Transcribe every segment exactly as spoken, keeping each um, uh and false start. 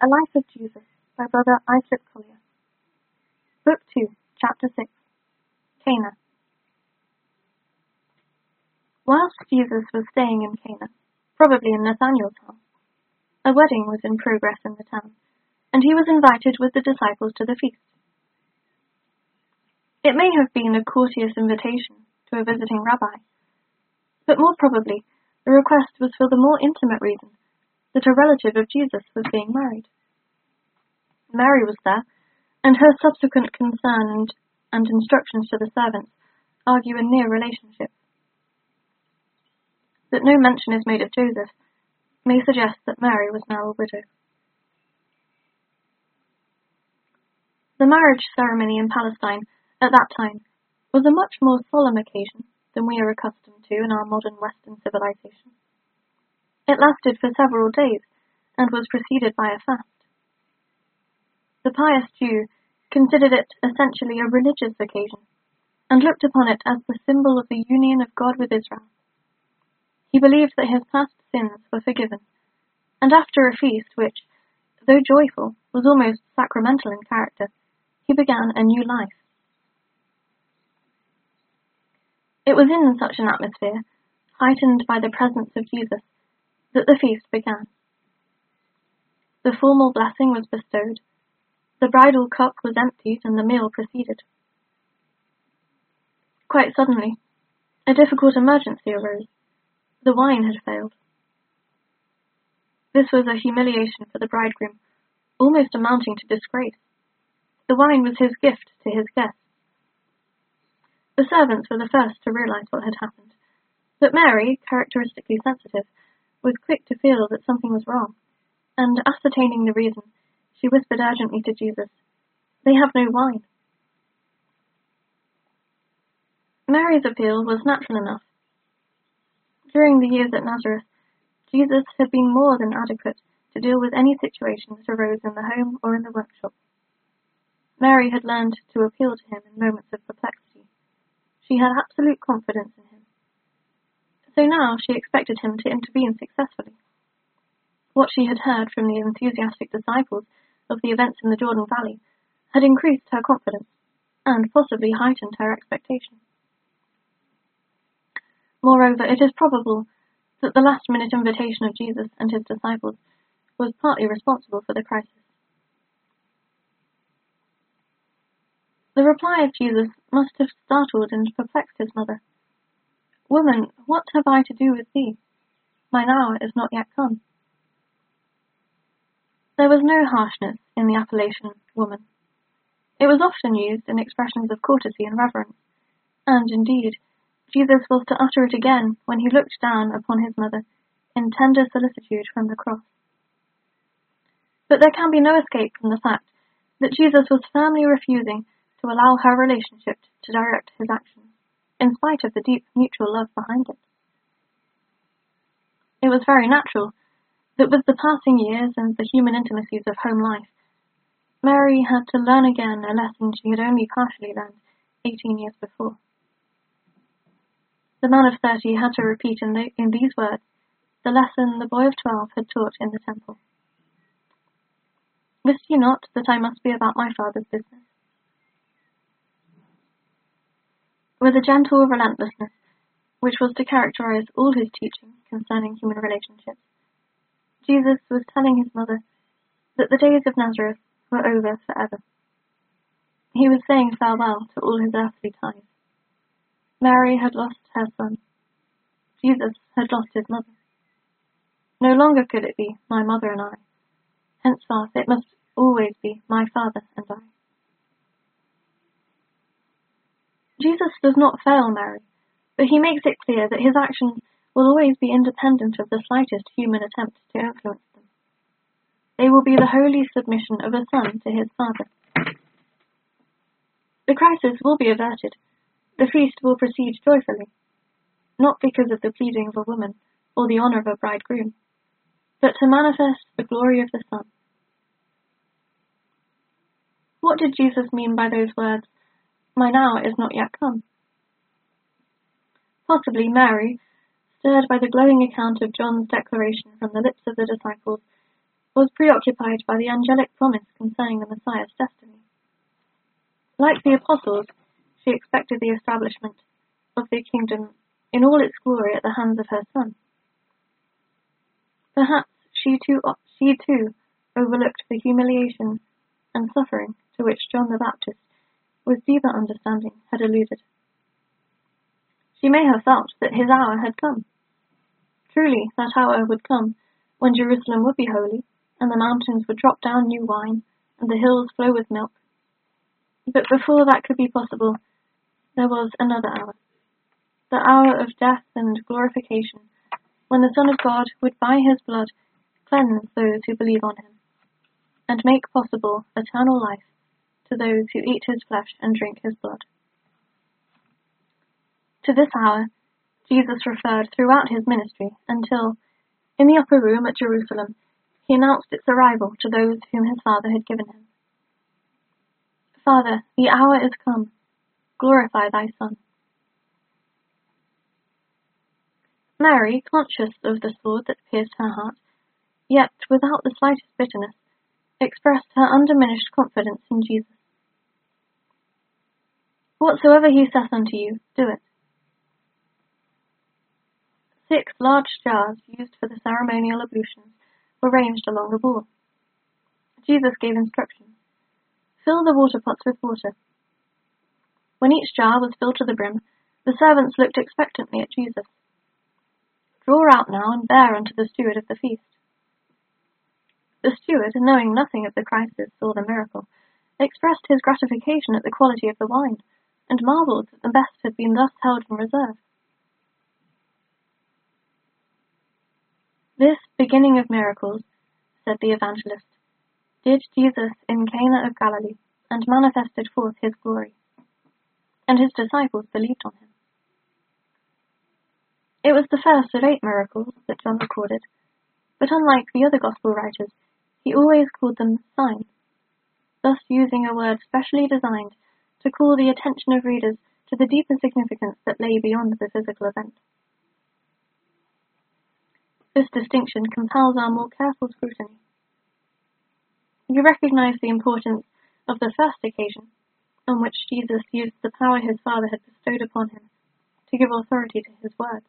A Life of Jesus by Brother Isaac Collier. Book two, Chapter six. Cana. Whilst Jesus was staying in Cana, probably in Nathanael's house, a wedding was in progress in the town, and he was invited with the disciples to the feast. It may have been a courteous invitation to a visiting rabbi, but more probably the request was for the more intimate reason that a relative of Jesus was being married. Mary was there, and her subsequent concern and, and instructions to the servants argue a near relationship. That no mention is made of Joseph may suggest that Mary was now a widow. The marriage ceremony in Palestine at that time was a much more solemn occasion than we are accustomed to in our modern Western civilization. It lasted for several days and was preceded by a fast. The pious Jew considered it essentially a religious occasion and looked upon it as the symbol of the union of God with Israel. He believed that his past sins were forgiven, and after a feast which, though joyful, was almost sacramental in character, he began a new life. It was in such an atmosphere, heightened by the presence of Jesus, that the feast began. The formal blessing was bestowed, the bridal cup was emptied, and the meal proceeded. Quite suddenly, a difficult emergency arose. The wine had failed. This was a humiliation for the bridegroom, almost amounting to disgrace. The wine was his gift to his guests. The servants were the first to realize what had happened, but Mary, characteristically sensitive, was quick to feel that something was wrong, and ascertaining the reason, she whispered urgently to Jesus, "They have no wine." Mary's appeal was natural enough. During the years at Nazareth, Jesus had been more than adequate to deal with any situation that arose in the home or in the workshop. Mary had learned to appeal to him in moments of perplexity. She had absolute confidence in him. So now she expected him to intervene successfully. What she had heard from the enthusiastic disciples of the events in the Jordan Valley had increased her confidence and possibly heightened her expectation. Moreover, it is probable that the last-minute invitation of Jesus and his disciples was partly responsible for the crisis. The reply of Jesus must have startled and perplexed his mother. "Woman, what have I to do with thee? Mine hour is not yet come." There was no harshness in the appellation woman. It was often used in expressions of courtesy and reverence, and, indeed, Jesus was to utter it again when he looked down upon his mother in tender solicitude from the cross. But there can be no escape from the fact that Jesus was firmly refusing to allow her relationship to direct his actions, in spite of the deep mutual love behind it. It was very natural that with the passing years and the human intimacies of home life, Mary had to learn again a lesson she had only partially learned eighteen years before. The man of thirty had to repeat in, the, in these words the lesson the boy of twelve had taught in the temple. "Wist ye not that I must be about my Father's business?" With a gentle relentlessness, which was to characterize all his teaching concerning human relationships, Jesus was telling his mother that the days of Nazareth were over forever. He was saying farewell to all his earthly ties. Mary had lost her son. Jesus had lost his mother. No longer could it be my mother and I. Henceforth it must always be my Father and I. Jesus does not fail Mary, but he makes it clear that his actions will always be independent of the slightest human attempt to influence them. They will be the holy submission of a son to his father. The crisis will be averted. The feast will proceed joyfully, not because of the pleading of a woman or the honor of a bridegroom, but to manifest the glory of the Son. What did Jesus mean by those words, "Mine hour is not yet come"? Possibly Mary, stirred by the glowing account of John's declaration from the lips of the disciples, was preoccupied by the angelic promise concerning the Messiah's destiny. Like the apostles, she expected the establishment of the kingdom in all its glory at the hands of her Son. Perhaps she too, she too overlooked the humiliation and suffering to which John the Baptist, with deeper understanding, had alluded. She may have felt that his hour had come. Truly, that hour would come when Jerusalem would be holy, and the mountains would drop down new wine, and the hills flow with milk. But before that could be possible, there was another hour, the hour of death and glorification, when the Son of God would by his blood cleanse those who believe on him, and make possible eternal life to those who eat his flesh and drink his blood. To this hour, Jesus referred throughout his ministry until, in the upper room at Jerusalem, he announced its arrival to those whom his Father had given him. Father, the hour is come. Glorify thy Son. Mary, conscious of the sword that pierced her heart, yet without the slightest bitterness, expressed her undiminished confidence in Jesus. Whatsoever he saith unto you, do it. Six large jars used for the ceremonial ablutions were ranged along the wall. Jesus gave instructions. Fill the water pots with water. When each jar was filled to the brim, the servants looked expectantly at Jesus. Draw out now and bear unto the steward of the feast. The steward, knowing nothing of the crisis or the miracle, expressed his gratification at the quality of the wine, and marvelled that the best had been thus held in reserve. This beginning of miracles, said the evangelist, did Jesus in Cana of Galilee, and manifested forth his glory, and his disciples believed on him. It was the first of eight miracles that John recorded, but unlike the other gospel writers, he always called them signs, thus using a word specially designed to call the attention of readers to the deeper significance that lay beyond the physical event. This distinction compels our more careful scrutiny. You recognize the importance of the first occasion on which Jesus used the power his Father had bestowed upon him to give authority to his words.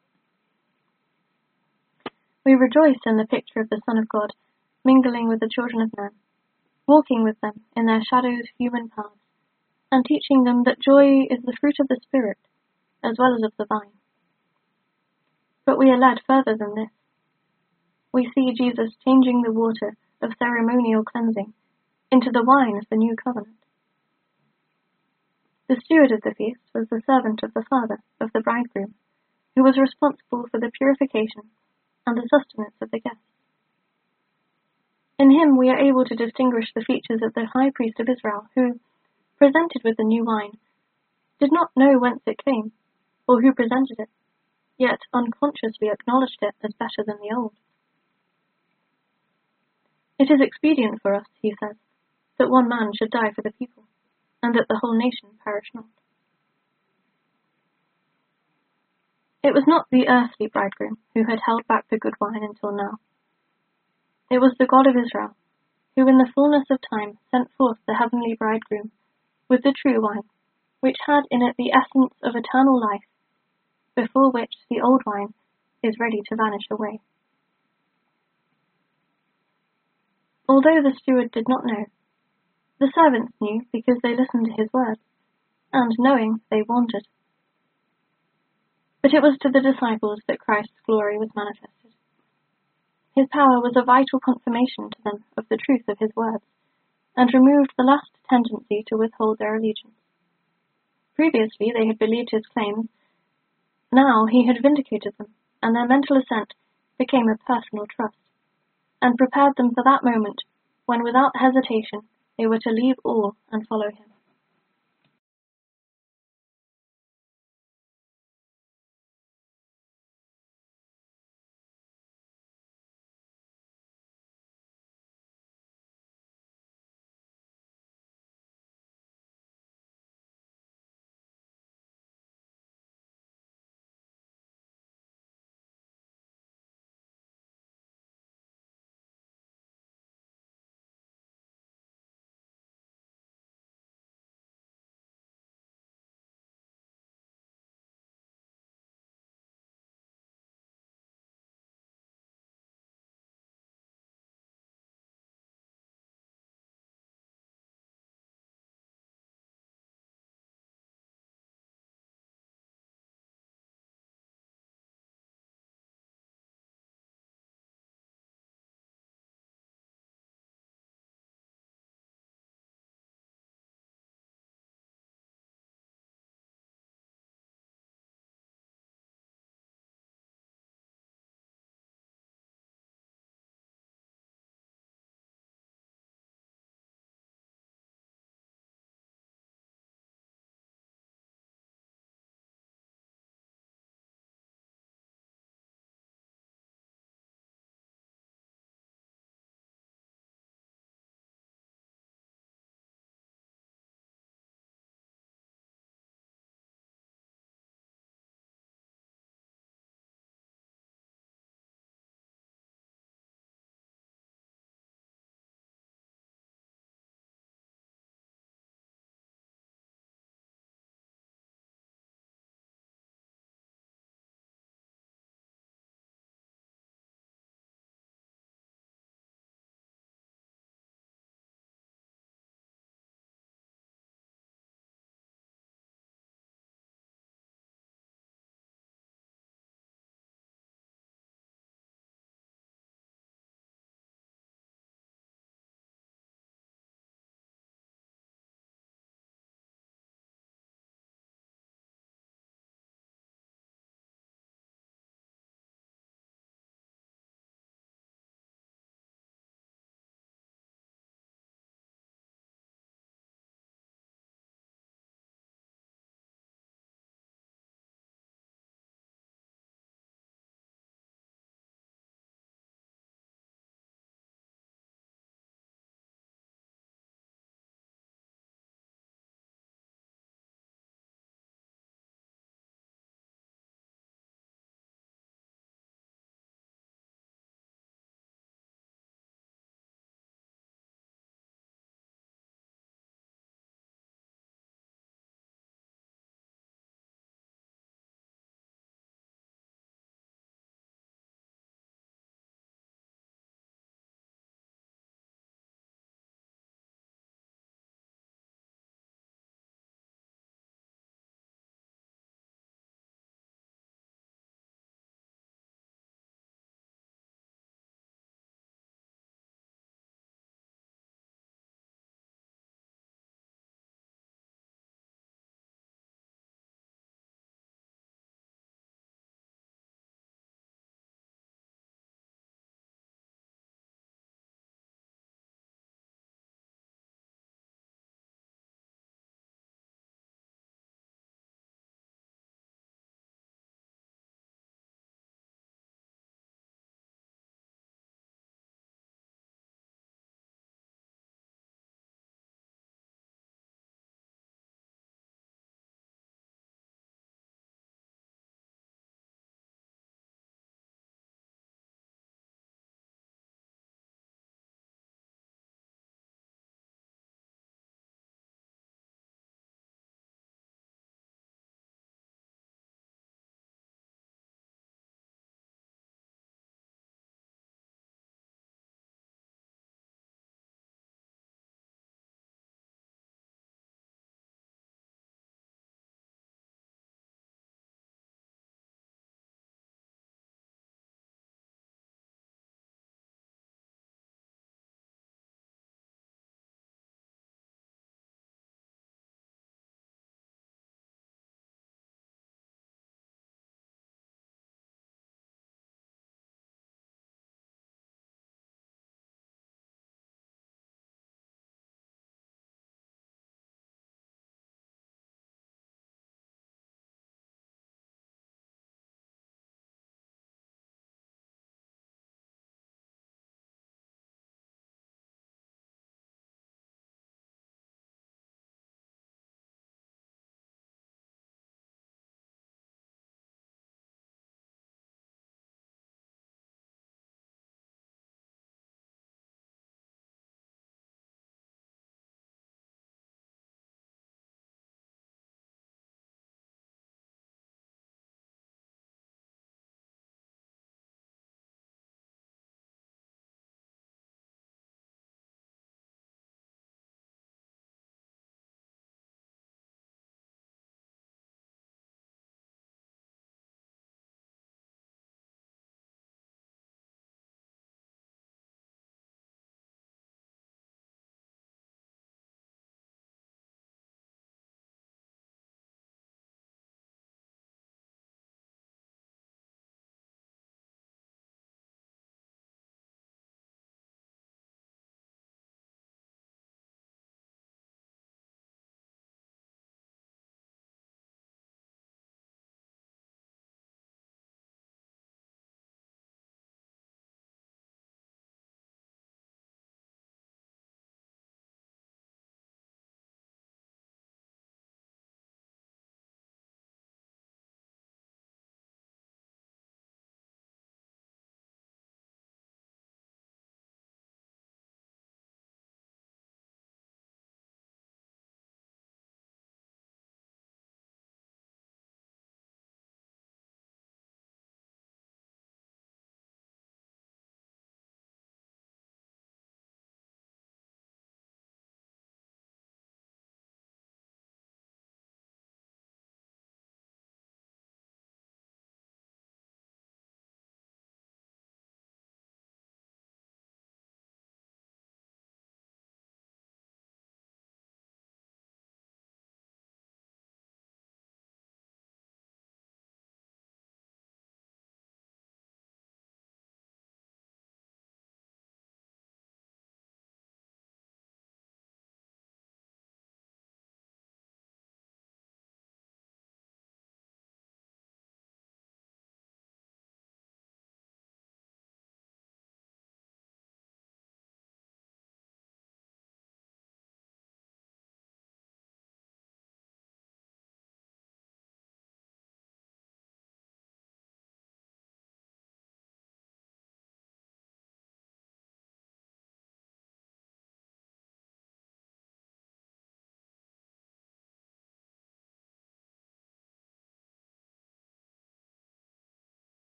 We rejoice in the picture of the Son of God mingling with the children of men, walking with them in their shadowed human paths, and teaching them that joy is the fruit of the Spirit as well as of the vine. But we are led further than this. We see Jesus changing the water of ceremonial cleansing into the wine of the new covenant. The steward of the feast was the servant of the father of the bridegroom, who was responsible for the purification and the sustenance of the guests. In him we are able to distinguish the features of the high priest of Israel, who, presented with the new wine, did not know whence it came, or who presented it, yet unconsciously acknowledged it as better than the old. It is expedient for us, he says, that one man should die for the people, and that the whole nation perish not. It was not the earthly bridegroom who had held back the good wine until now. It was the God of Israel, who in the fullness of time sent forth the heavenly bridegroom with the true wine, which had in it the essence of eternal life, before which the old wine is ready to vanish away. Although the steward did not know, the servants knew because they listened to his words, and knowing, they wondered. But it was to the disciples that Christ's glory was manifested. His power was a vital confirmation to them of the truth of his words, and removed the last tendency to withhold their allegiance. Previously they had believed his claims. Now he had vindicated them, and their mental assent became a personal trust, and prepared them for that moment when without hesitation they were to leave all and follow him.